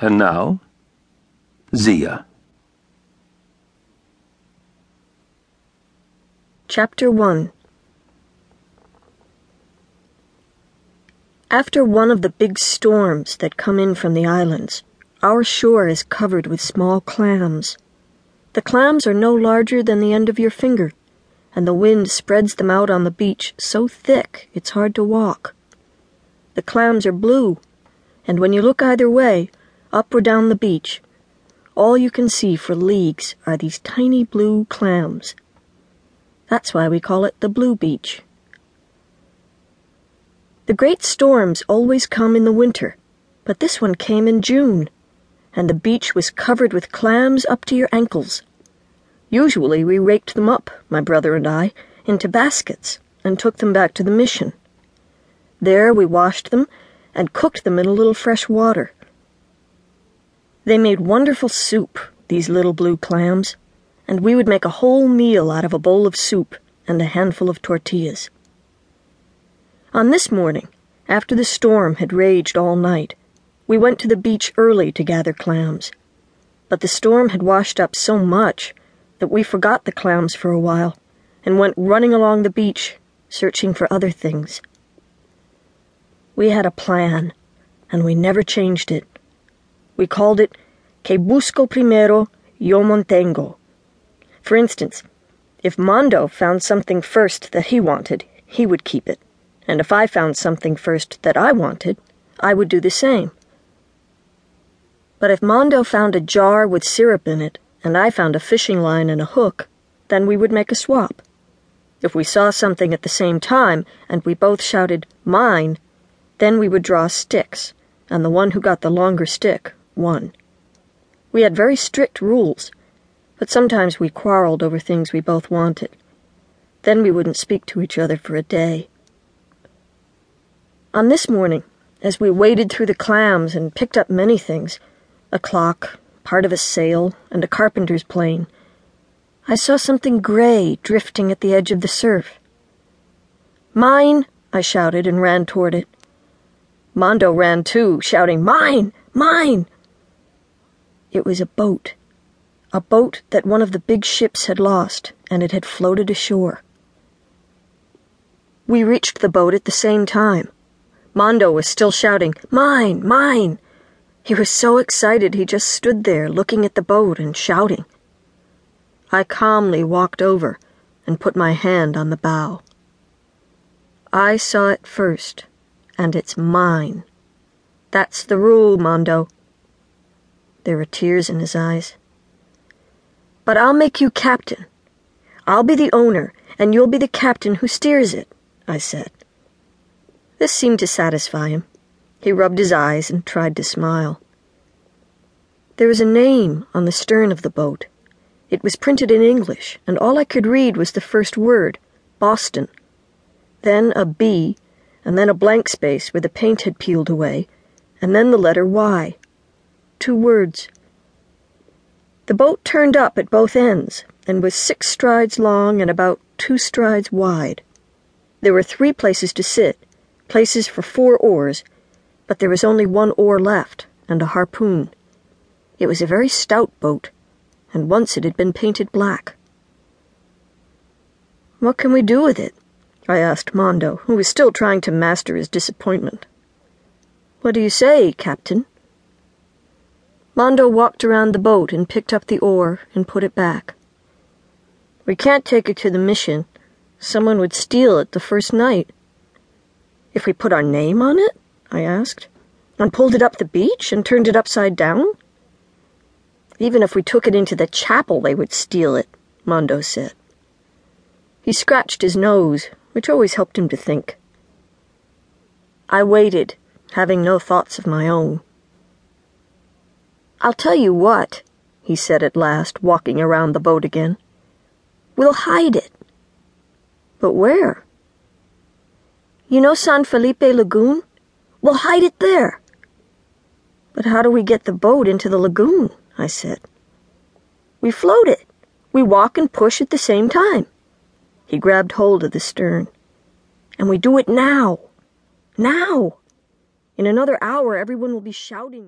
And now, Zia. Chapter 1. After one of the big storms that come in from the islands, our shore is covered with small clams. The clams are no larger than the end of your finger, and the wind spreads them out on the beach so thick it's hard to walk. The clams are blue, and when you look either way, up or down the beach, all you can see for leagues are these tiny blue clams. That's why we call it the Blue Beach. The great storms always come in the winter, but this one came in June, and the beach was covered with clams up to your ankles. Usually we raked them up, my brother and I, into baskets and took them back to the mission. There we washed them and cooked them in a little fresh water. They made wonderful soup, these little blue clams, and we would make a whole meal out of a bowl of soup and a handful of tortillas. On this morning, after the storm had raged all night, we went to the beach early to gather clams. But the storm had washed up so much that we forgot the clams for a while and went running along the beach, searching for other things. We had a plan, and we never changed it. We called it Que busco primero, yo mantengo. For instance, if Mondo found something first that he wanted, he would keep it. And if I found something first that I wanted, I would do the same. But if Mondo found a jar with syrup in it, and I found a fishing line and a hook, then we would make a swap. If we saw something at the same time, and we both shouted, "Mine," then we would draw sticks, and the one who got the longer stick won. We had very strict rules, but sometimes we quarreled over things we both wanted. Then we wouldn't speak to each other for a day. On this morning, as we waded through the clams and picked up many things, a clock, part of a sail, and a carpenter's plane, I saw something gray drifting at the edge of the surf. "Mine!" I shouted and ran toward it. Mondo ran too, shouting, "Mine! Mine!" It was a boat that one of the big ships had lost, and it had floated ashore. We reached the boat at the same time. Mondo was still shouting, "Mine! Mine!" He was so excited he just stood there looking at the boat and shouting. I calmly walked over and put my hand on the bow. I saw it first, and it's mine. That's the rule, Mondo. There were tears in his eyes. "But I'll make you captain. I'll be the owner, and you'll be the captain who steers it," I said. This seemed to satisfy him. He rubbed his eyes and tried to smile. There was a name on the stern of the boat. It was printed in English, and all I could read was the first word, Boston. Then a B, and then a blank space where the paint had peeled away, and then the letter Y. 2 words. The boat turned up at both ends, and was 6 strides long and about 2 strides wide. There were 3 places to sit, places for 4 oars, but there was only 1 oar left, and a harpoon. It was a very stout boat, and once it had been painted black. "What can we do with it?" I asked Mondo, who was still trying to master his disappointment. "What do you say, Captain?" Mondo walked around the boat and picked up the oar and put it back. "We can't take it to the mission. Someone would steal it the first night." "If we put our name on it?" I asked, "and pulled it up the beach and turned it upside down?" "Even if we took it into the chapel, they would steal it," Mondo said. He scratched his nose, which always helped him to think. I waited, having no thoughts of my own. "I'll tell you what," he said at last, walking around the boat again. "We'll hide it." "But where?" "You know San Felipe Lagoon? We'll hide it there." "But how do we get the boat into the lagoon?" I said. "We float it. We walk and push at the same time." He grabbed hold of the stern. "And we do it now. Now! In another hour, everyone will be shouting."